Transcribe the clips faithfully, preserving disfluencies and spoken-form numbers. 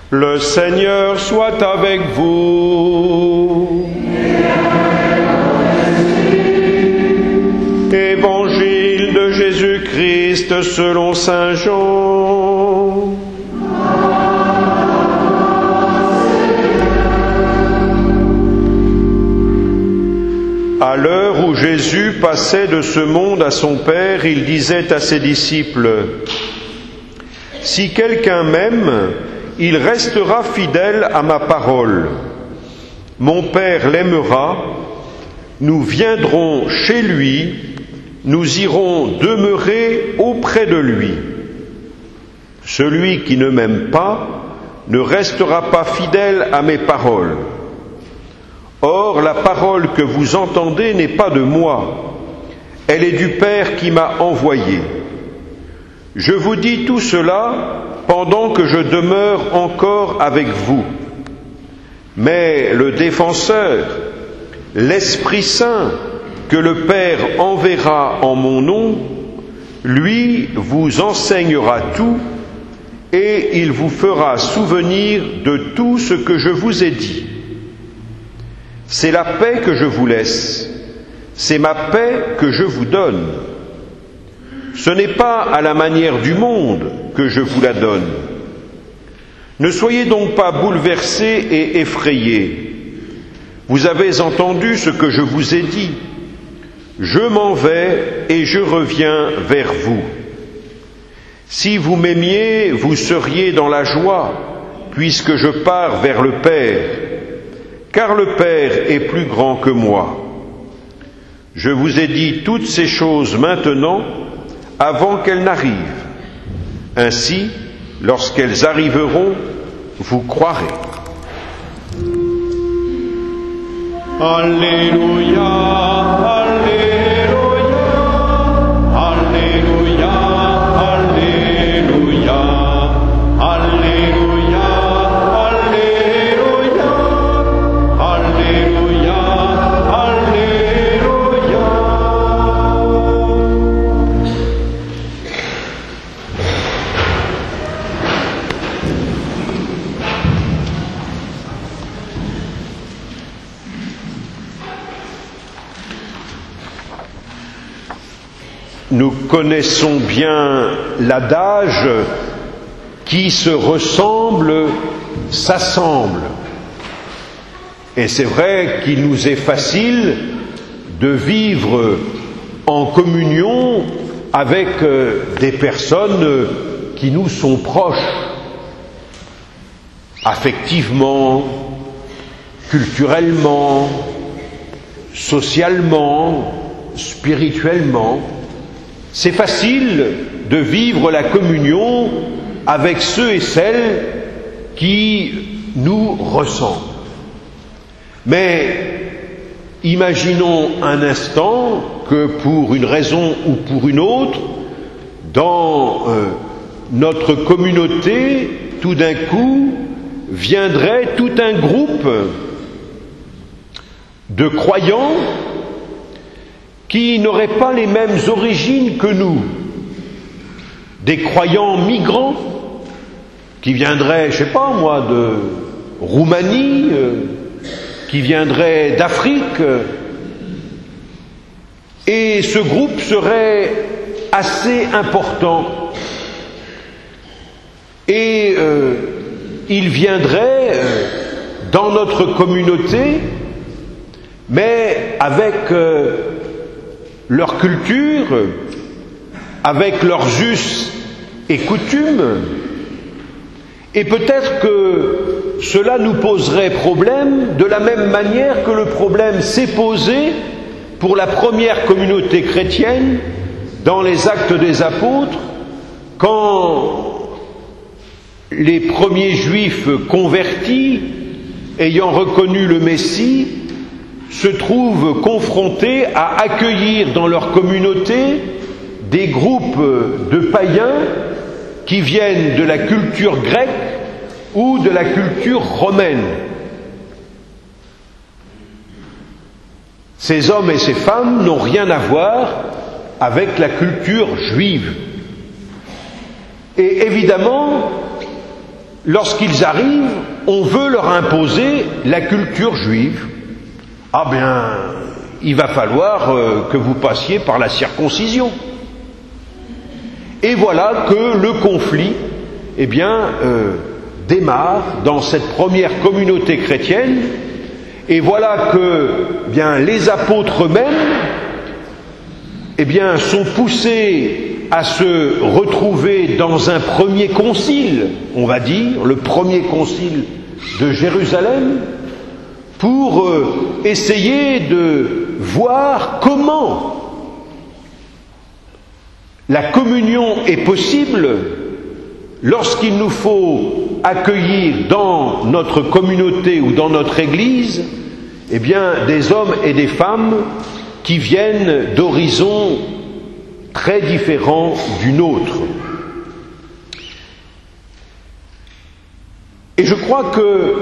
Le Seigneur soit avec vous. Évangile de Jésus-Christ selon saint Jean. À l'heure où Jésus passait de ce monde à son Père, il disait à ses disciples : « Si quelqu'un m'aime, il restera fidèle à ma parole. Mon Père l'aimera, nous viendrons chez lui, nous irons demeurer auprès de lui. Celui qui ne m'aime pas ne restera pas fidèle à mes paroles. Or, la parole que vous entendez n'est pas de moi, elle est du Père qui m'a envoyé. Je vous dis tout cela pendant que je demeure encore avec vous. Mais le défenseur, l'Esprit Saint, que le Père enverra en mon nom, lui vous enseignera tout et il vous fera souvenir de tout ce que je vous ai dit. C'est la paix que je vous laisse, c'est ma paix que je vous donne. Ce n'est pas à la manière du monde que je vous la donne. Ne soyez donc pas bouleversés et effrayés. Vous avez entendu ce que je vous ai dit. Je m'en vais et je reviens vers vous. Si vous m'aimiez, vous seriez dans la joie, puisque je pars vers le Père, car le Père est plus grand que moi. Je vous ai dit toutes ces choses maintenant, avant qu'elles n'arrivent. Ainsi, lorsqu'elles arriveront, vous croirez. Alléluia, Alléluia, Alléluia, Alléluia, Alléluia, Alléluia, Alléluia, Alléluia. Nous connaissons bien l'adage « qui se ressemble s'assemble ». Et c'est vrai qu'il nous est facile de vivre en communion avec des personnes qui nous sont proches, affectivement, culturellement, socialement, spirituellement. C'est facile de vivre la communion avec ceux et celles qui nous ressemblent. Mais imaginons un instant que pour une raison ou pour une autre, dans euh, notre communauté, tout d'un coup, viendrait tout un groupe de croyants qui n'auraient pas les mêmes origines que nous, des croyants migrants qui viendraient, je ne sais pas moi, de Roumanie, euh, qui viendraient d'Afrique, euh, et ce groupe serait assez important. Et euh, il viendrait euh, dans notre communauté, mais avec euh, leur culture, avec leurs us et coutumes, et peut-être que cela nous poserait problème de la même manière que le problème s'est posé pour la première communauté chrétienne dans les Actes des Apôtres, quand les premiers Juifs convertis, ayant reconnu le Messie, se trouvent confrontés à accueillir dans leur communauté des groupes de païens qui viennent de la culture grecque ou de la culture romaine. Ces hommes et ces femmes n'ont rien à voir avec la culture juive. Et évidemment, lorsqu'ils arrivent, on veut leur imposer la culture juive. Ah bien, il va falloir euh, que vous passiez par la circoncision. Et voilà que le conflit, eh bien, euh, démarre dans cette première communauté chrétienne, et voilà que, eh bien, les apôtres eux-mêmes, eh bien, sont poussés à se retrouver dans un premier concile, on va dire, le premier concile de Jérusalem, pour euh, essayer de voir comment la communion est possible lorsqu'il nous faut accueillir dans notre communauté ou dans notre Église, eh bien, des hommes et des femmes qui viennent d'horizons très différents du nôtre. Et je crois que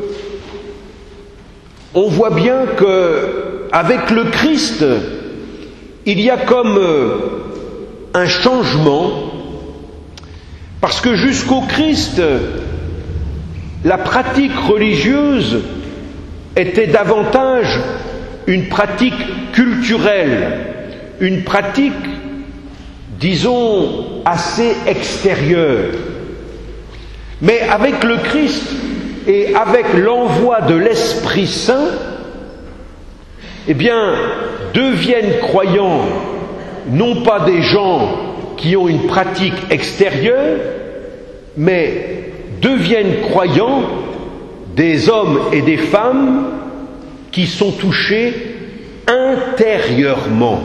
on voit bien que avec le Christ, il y a comme un changement, parce que jusqu'au Christ, la pratique religieuse était davantage une pratique culturelle, une pratique, disons, assez extérieure. Mais avec le Christ et avec l'envoi de l'Esprit Saint, eh bien, deviennent croyants non pas des gens qui ont une pratique extérieure, mais deviennent croyants des hommes et des femmes qui sont touchés intérieurement.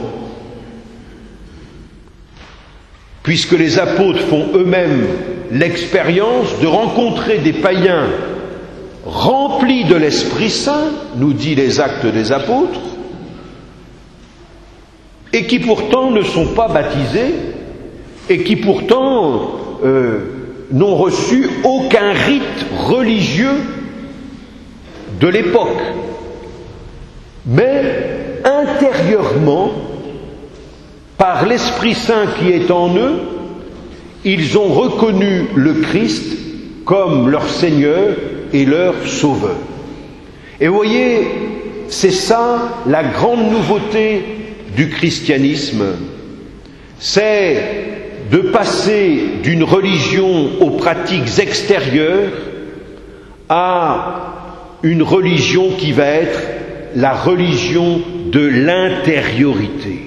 Puisque les apôtres font eux-mêmes l'expérience de rencontrer des païens remplis de l'Esprit Saint, nous dit les Actes des Apôtres, et qui pourtant ne sont pas baptisés, et qui pourtant euh, n'ont reçu aucun rite religieux de l'époque. Mais intérieurement, par l'Esprit Saint qui est en eux, ils ont reconnu le Christ comme leur Seigneur et leur Sauveur. Et vous voyez, c'est ça la grande nouveauté du christianisme, c'est de passer d'une religion aux pratiques extérieures à une religion qui va être la religion de l'intériorité.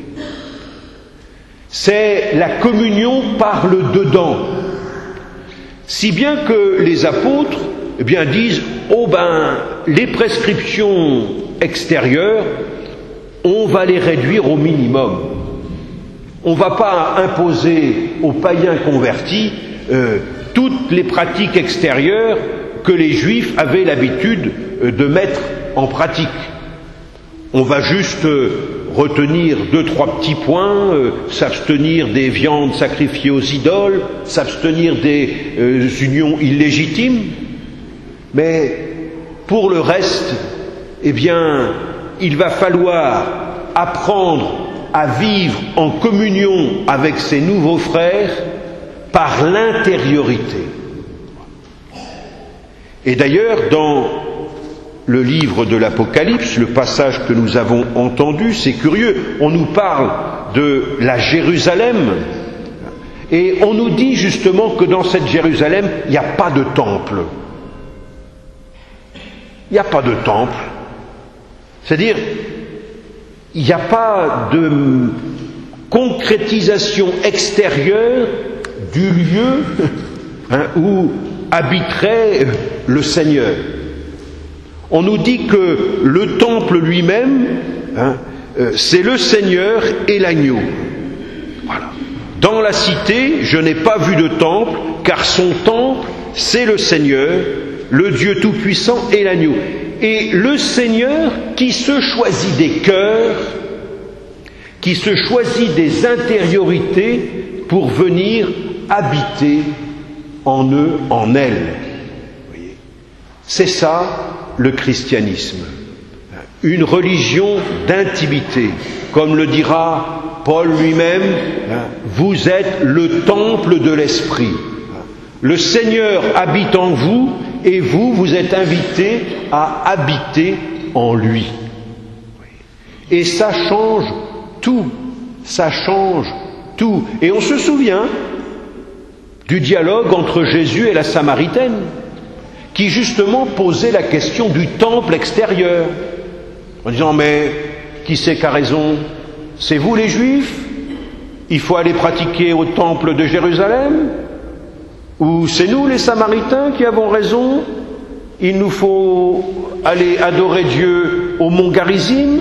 C'est la communion par le dedans. Si bien que les apôtres, eh bien, disent, oh ben, les prescriptions extérieures, on va les réduire au minimum. On ne va pas imposer aux païens convertis euh, toutes les pratiques extérieures que les Juifs avaient l'habitude euh, de mettre en pratique. On va juste euh, retenir deux, trois petits points, euh, s'abstenir des viandes sacrifiées aux idoles, s'abstenir des euh, unions illégitimes, mais pour le reste, eh bien, il va falloir apprendre à vivre en communion avec ses nouveaux frères par l'intériorité. Et d'ailleurs, dans le livre de l'Apocalypse, le passage que nous avons entendu, c'est curieux, on nous parle de la Jérusalem, et on nous dit justement que dans cette Jérusalem, il n'y a pas de temple. Il n'y a pas de temple. C'est-à-dire, il n'y a pas de concrétisation extérieure du lieu hein, où habiterait le Seigneur. On nous dit que le temple lui-même, hein, euh, c'est le Seigneur et l'agneau. Voilà. Dans la cité, je n'ai pas vu de temple, car son temple, c'est le Seigneur, le Dieu Tout-Puissant et l'agneau. Et le Seigneur qui se choisit des cœurs, qui se choisit des intériorités pour venir habiter en eux, en elles. C'est ça le christianisme. Une religion d'intimité. Comme le dira Paul lui-même, vous êtes le temple de l'Esprit. Le Seigneur habite en vous et vous, vous êtes invités à habiter en lui. Et ça change tout, ça change tout. Et on se souvient du dialogue entre Jésus et la Samaritaine, qui justement posait la question du temple extérieur, en disant, mais qui c'est qui a raison? C'est vous les Juifs? Il faut aller pratiquer au temple de Jérusalem? Ou c'est nous les Samaritains qui avons raison? Il nous faut aller adorer Dieu au mont Garizim?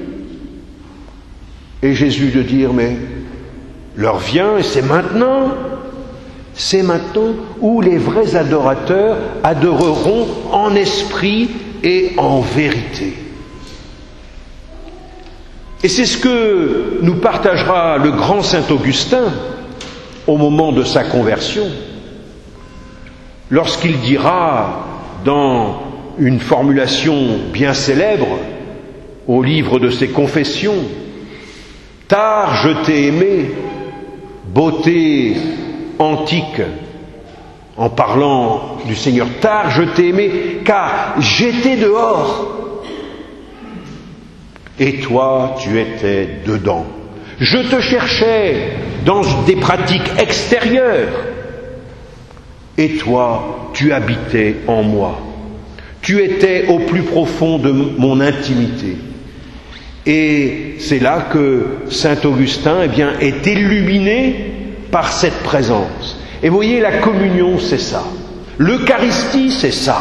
Et Jésus de dire, mais l'heure vient et c'est maintenant, c'est maintenant où les vrais adorateurs adoreront en esprit et en vérité. Et c'est ce que nous partagera le grand saint Augustin au moment de sa conversion, lorsqu'il dira dans une formulation bien célèbre au livre de ses Confessions, « Tard je t'ai aimé, beauté antique », en parlant du Seigneur, « Tard je t'ai aimé, car j'étais dehors, et toi tu étais dedans. Je te cherchais dans des pratiques extérieures, et toi tu habitais en moi. Tu étais au plus profond de mon intimité. » Et c'est là que saint Augustin eh bien, est illuminé par cette présence. Et vous voyez, la communion, c'est ça. L'Eucharistie, c'est ça.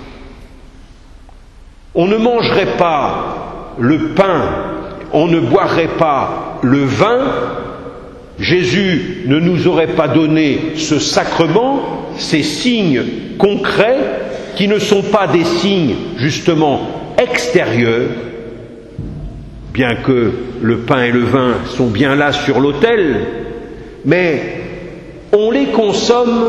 On ne mangerait pas le pain, on ne boirait pas le vin, Jésus ne nous aurait pas donné ce sacrement, ces signes concrets, qui ne sont pas des signes, justement, extérieurs, bien que le pain et le vin sont bien là sur l'autel, mais on les consomme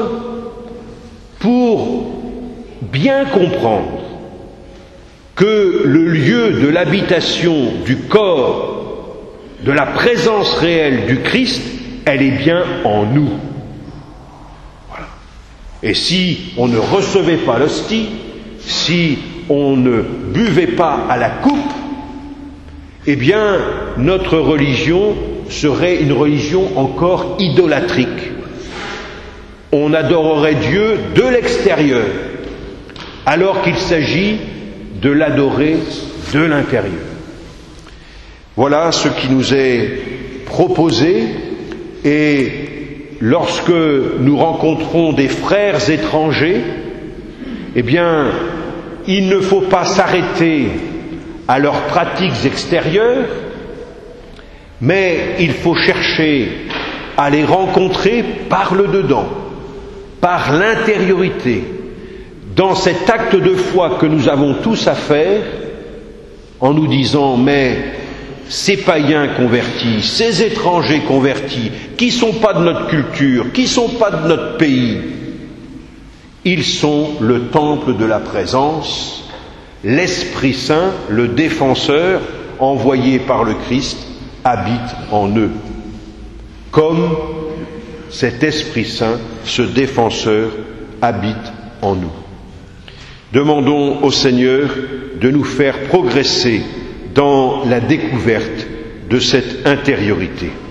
pour bien comprendre que le lieu de l'habitation du corps, de la présence réelle du Christ, elle est bien en nous. Voilà. Et si on ne recevait pas l'hostie, si on ne buvait pas à la coupe, eh bien, notre religion serait une religion encore idolâtrique. On adorerait Dieu de l'extérieur, alors qu'il s'agit de l'adorer de l'intérieur. Voilà ce qui nous est proposé, et lorsque nous rencontrons des frères étrangers, eh bien, il ne faut pas s'arrêter à leurs pratiques extérieures, mais il faut chercher à les rencontrer par le dedans, par l'intériorité, dans cet acte de foi que nous avons tous à faire, en nous disant, mais ces païens convertis, ces étrangers convertis, qui ne sont pas de notre culture, qui ne sont pas de notre pays, ils sont le temple de la présence. L'Esprit Saint, le défenseur, envoyé par le Christ, habite en eux. Comme cet Esprit Saint, ce défenseur, habite en nous. Demandons au Seigneur de nous faire progresser dans la découverte de cette intériorité.